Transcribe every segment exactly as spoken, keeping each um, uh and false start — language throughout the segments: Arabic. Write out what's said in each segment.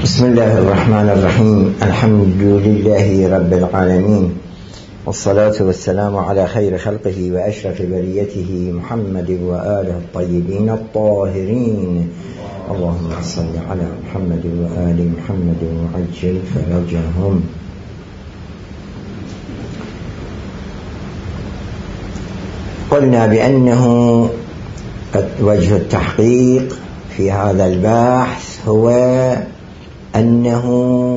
بسم الله الرحمن الرحيم. الحمد لله رب العالمين، والصلاة والسلام على خير خلقه وأشرف بريته محمد وآله الطيبين الطاهرين. اللهم صل على محمد وآل محمد وعجل فرجهم. قلنا بأنه وجه التحقيق في هذا البحث هو أنه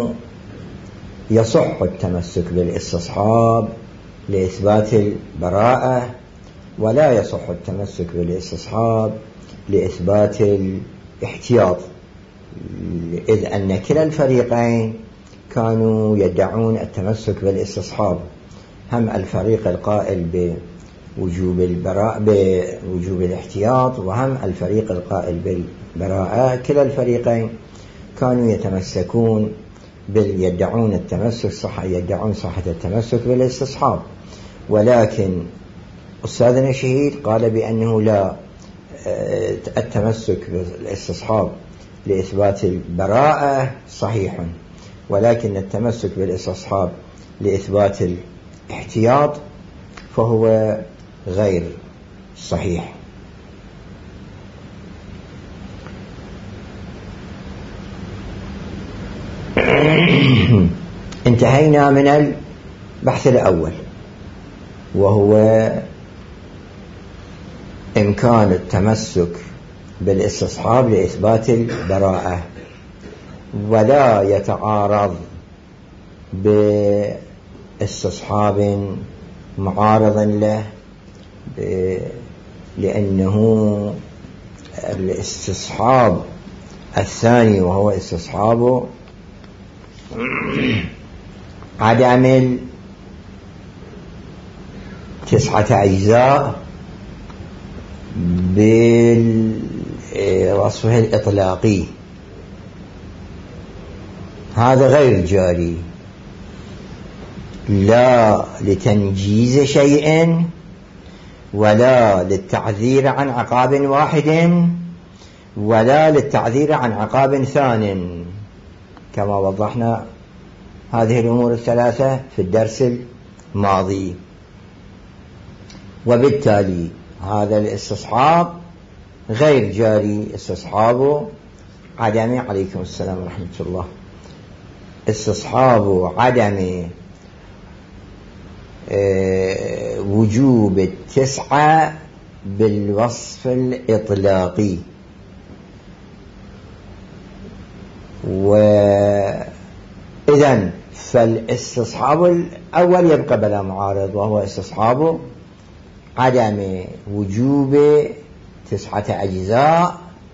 يصح التمسك بالاستصحاب لإثبات البراءة، ولا يصح التمسك بالاستصحاب لإثبات الاحتياط، إذ أن كلا الفريقين كانوا يدعون التمسك بالاستصحاب، هم الفريق القائل بوجوب البراءة بوجوب الاحتياط، وهم الفريق القائل بالبراءة. كلا الفريقين كانوا يتمسكون بال يدعون التمسك صح يدعون صحة التمسك بالاستصحاب، ولكن أستاذنا الشهيد قال بأنه لا، التمسك بالاستصحاب لإثبات البراءة صحيح، ولكن التمسك بالاستصحاب لإثبات الاحتياط فهو غير صحيح. انتهينا من البحث الأول، وهو إمكان التمسك بالاستصحاب لإثبات البراءة، ولا يتعارض باستصحاب معارض له، لأنه الاستصحاب الثاني وهو استصحاب عدم تسعة أجزاء بالوصفه الإطلاقي، هذا غير جاري، لا لتنجيز شيء ولا للتعذير عن عقاب واحد ولا للتعذير عن عقاب ثان، كما وضحنا هذه الأمور الثلاثة في الدرس الماضي. وبالتالي هذا الاستصحاب غير جاري، استصحاب عدم عليكم السلام ورحمة الله استصحاب عدم اه وجوب التسعة بالوصف الإطلاقي. وإذن فالاستصحاب الأول يبقى بلا معارض، وهو استصحاب عدم وجوب تسعة أجزاء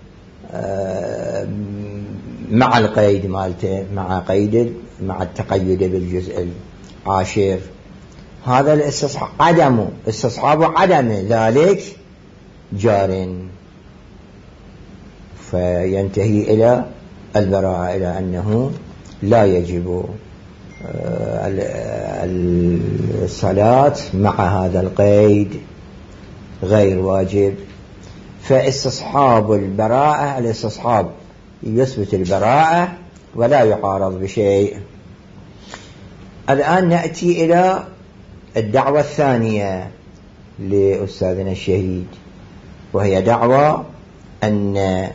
مع القيد مالته، مع قيد مع التقيد بالجزء العاشر. هذا الاستصحاب عدم استصحاب عدم ذلك جار، فينتهي إلى البراءة، إلى أنه لا يجب الصلاة مع هذا القيد، غير واجب. فاستصحاب البراءة الاستصحاب يثبت البراءة ولا يعارض بشيء. الآن نأتي إلى الدعوة الثانية لأستاذنا الشهيد، وهي دعوة أن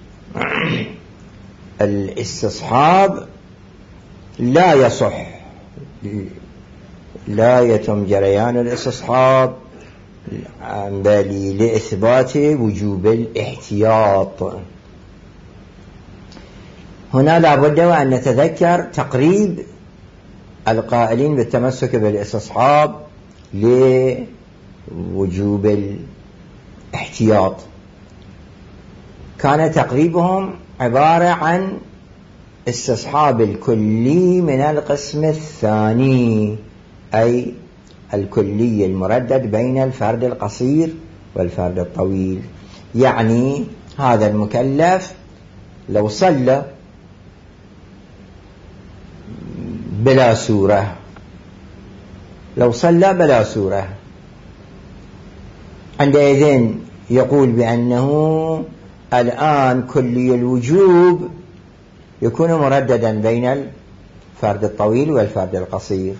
الاستصحاب لا يصح، لا يتم جريان الاستصحاب بل لإثبات وجوب الاحتياط. هنا لا بد وأن نتذكر تقريب القائلين بالتمسك بالاستصحاب لوجوب الاحتياط. كان تقريبهم عبارة عن استصحاب الكلي من القسم الثاني، أي الكلي المردد بين الفرد القصير والفرد الطويل. يعني هذا المكلف لو صلى بلا سورة لو صلى بلا سورة عندئذ يقول بأنه الآن كلي الوجوب يكون مرددا بين الفرد الطويل والفرد القصير،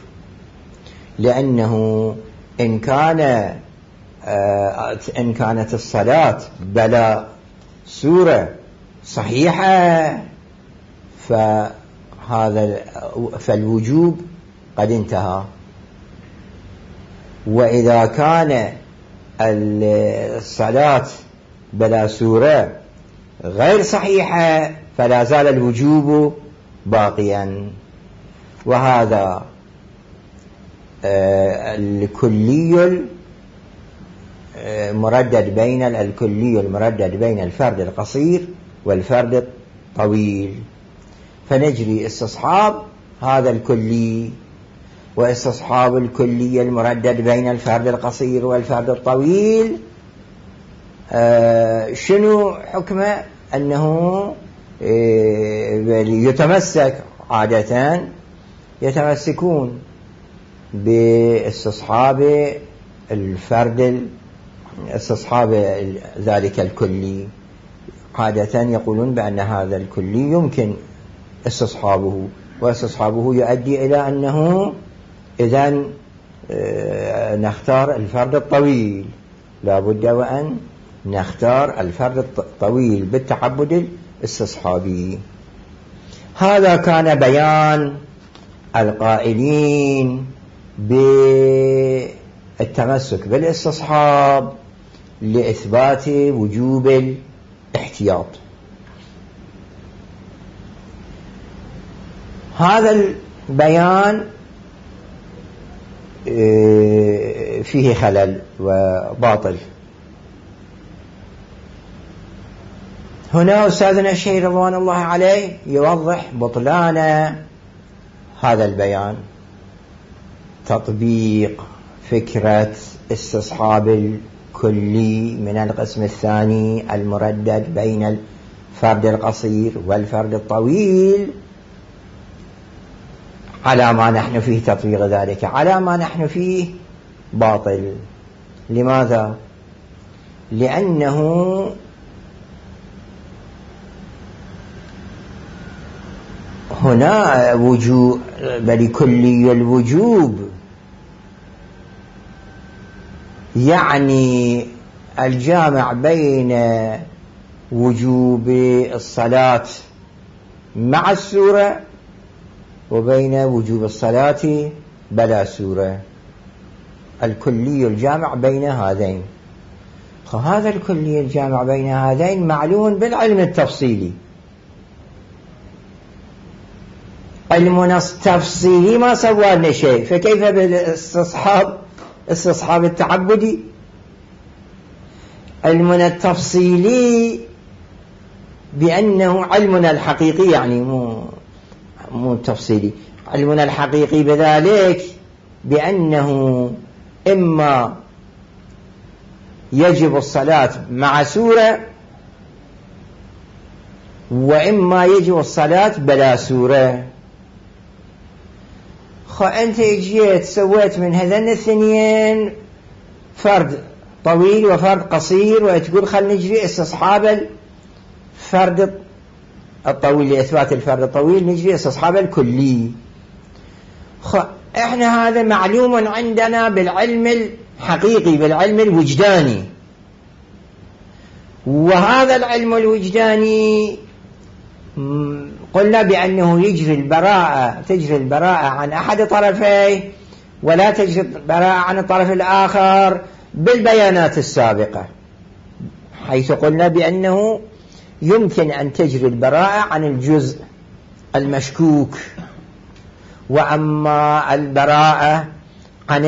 لأنه إن كان إن كانت الصلاة بلا سورة صحيحة فهذا فالوجوب قد انتهى، وإذا كان الصلاة بلا سورة غير صحيحة فلا زال الوجوب باقيا. وهذا الكلي المردد بين الكلي المردد بين الفرد القصير والفرد الطويل، فنجري استصحاب هذا الكلي واستصحاب الكلي المردد بين الفرد القصير والفرد الطويل. آه شنو حكمه؟ أنه يتمسك عادة يتمسكون باستصحاب الفرد استصحاب ذلك الكلي، عادة يقولون بأن هذا الكلي يمكن استصحابه، واستصحابه يؤدي إلى أنه إذن نختار الفرد الطويل، لا بد وأن نختار الفرد الطويل بالتعبد الاستصحابي. هذا كان بيان القائلين بالتمسك بالاستصحاب لإثبات وجوب الاحتياط. هذا البيان فيه خلل وباطل. هنا أستاذنا الشيخ رضوان الله عليه يوضح بطلان هذا البيان، تطبيق فكرة استصحاب الكلي من القسم الثاني المردد بين الفرد القصير والفرد الطويل على ما نحن فيه، تطبيق ذلك على ما نحن فيه باطل. لماذا؟ لأنه هنا وجوب بل كلي الوجوب، يعني الجامع بين وجوب الصلاة مع السورة وبين وجوب الصلاة بلا سورة، الكلي الجامع بين هذين. فهذا الكلي الجامع بين هذين معلوم بالعلم التفصيلي. علمنا التفصيلي ما سوى لنا شيء، فكيف بالاستصحاب استصحاب التعبدي؟ علمنا التفصيلي بأنه علمنا الحقيقي، يعني مو مو تفصيلي، علمنا الحقيقي بذلك بأنه إما يجب الصلاة مع سورة وإما يجب الصلاة بلا سورة. فأنت جيت سويت من هذين الاثنين فرد طويل وفرد قصير وتقول خل نجري استصحاب الفرد الطويل لإثبات الفرد الطويل، نجري استصحاب الكلي. احنا هذا معلوم عندنا بالعلم الحقيقي، بالعلم الوجداني، وهذا العلم الوجداني قلنا بأنه يجري البراءة تجري البراءة عن أحد طرفيه ولا تجري البراءة عن الطرف الآخر بالبيانات السابقة، حيث قلنا بأنه يمكن أن تجري البراءة عن الجزء المشكوك، وأما البراءة عن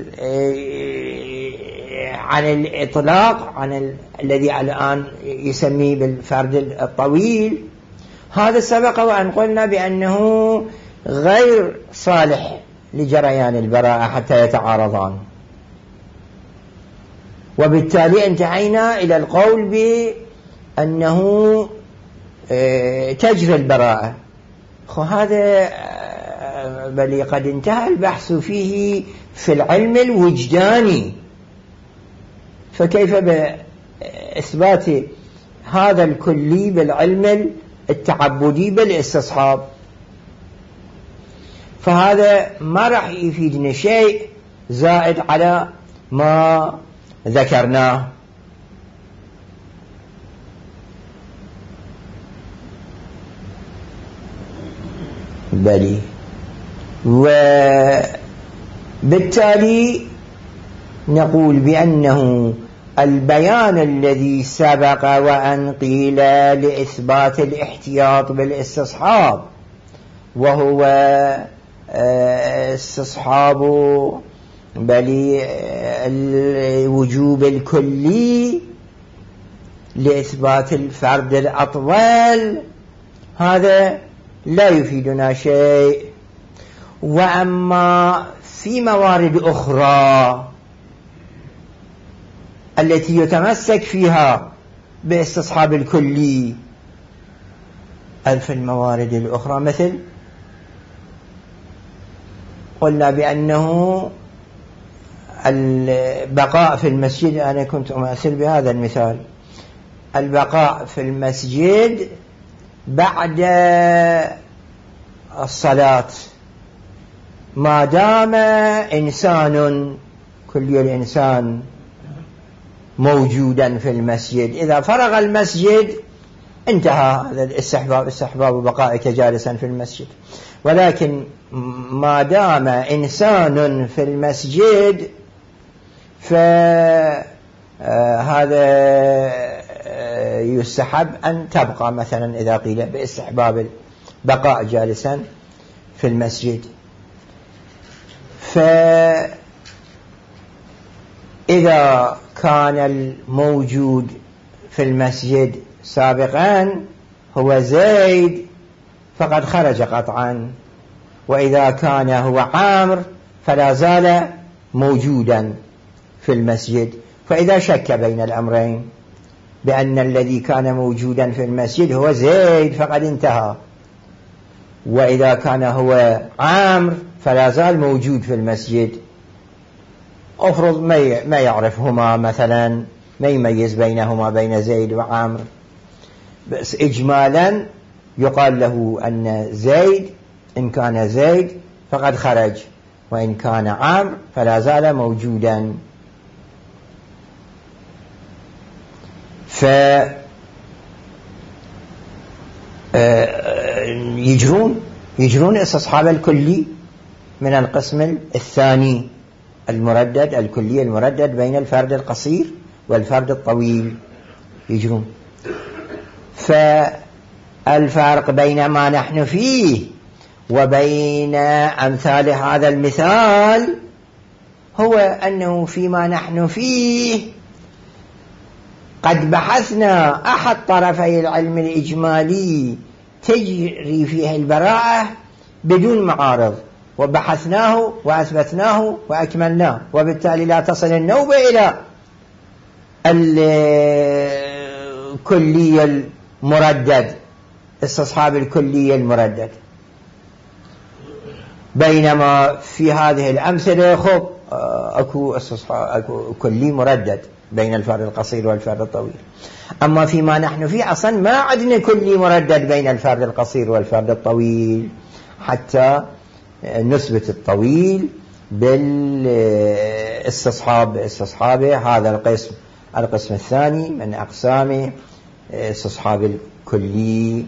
عن الإطلاق عن ال... الذي الآن يسميه بالفرد الطويل، هذا سبق وأن قلنا بأنه غير صالح لجريان البراءة حتى يتعارضان، وبالتالي انتهينا إلى القول بأنه تجري البراءة. هذا بل قد انتهى البحث فيه في العلم الوجداني، فكيف بإثبات هذا الكلي بالعلم التعبدي بالاستصحاب، فهذا ما راح يفيدنا شيء زائد على ما ذكرناه. بلي، وبالتالي نقول بأنه البيان الذي سبق وأن قيل لإثبات الاحتياط بالاستصحاب، وهو استصحاب بل الوجوب الكلي لإثبات الفرد الأطول، هذا لا يفيدنا شيء. وأما في موارد أخرى التي يتمسك فيها باستصحاب الكلي، ألف الموارد الأخرى مثل قلنا بأنه البقاء في المسجد، أنا كنت أمثل بهذا المثال، البقاء في المسجد بعد الصلاة ما دام إنسان كلي الإنسان موجودا في المسجد، إذا فرغ المسجد انتهى هذا الاستحباب، استحباب بقائك جالسا في المسجد. ولكن ما دام إنسان في المسجد فهذا يستحب أن تبقى، مثلا إذا قيل باستحباب البقاء جالسا في المسجد. فإذا كان الموجود في المسجد سابقا هو زيد فقد خرج قطعا، وإذا كان هو عامر فلا زال موجودا في المسجد. فإذا شك بين الأمرين بأن الذي كان موجودا في المسجد هو زيد فقد انتهى، وإذا كان هو عامر فلا زال موجود في المسجد، أفرض ما يعرفهما مثلا، ما يميز بينهما بين زيد وعامر، بس إجمالا يقال له أن زيد إن كان زيد فقد خرج، وإن كان عامر فلا زال موجودا. فيجرون يجرون استصحاب الكلي من القسم الثاني المردد، الكلي المردد بين الفرد القصير والفرد الطويل يجرون. فالفرق بين ما نحن فيه وبين أمثال هذا المثال هو أنه فيما نحن فيه قد بحثنا أحد طرفي العلم الإجمالي تجري فيه البراءة بدون معارض، وبحثناه وأثبتناه وأكملناه، وبالتالي لا تصل النوبة إلى الكلية المردد، استصحاب الكلية المردد. بينما في هذه الأمثلة خب أكو أكو كلي مردد بين الفرد القصير والفرد الطويل. أما فيما نحن فيه أصلا ما عندنا كلي مردد بين الفرد القصير والفرد الطويل، حتى نثبت الطويل بالاستصحاب استصحابه. هذا القسم القسم الثاني من أقسام استصحاب الكلي.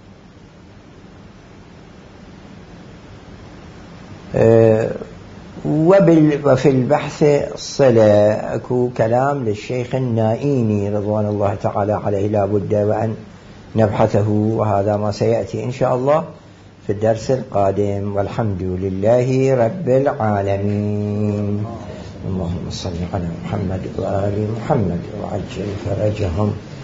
وفي البحث الصلة أكو كلام للشيخ النائيني رضوان الله تعالى عليه لا بد وأن نبحثه، وهذا ما سيأتي إن شاء الله في الدرس القادم. والحمد لله رب العالمين. اللهم صل على محمد وآل محمد وعجل فرجهم.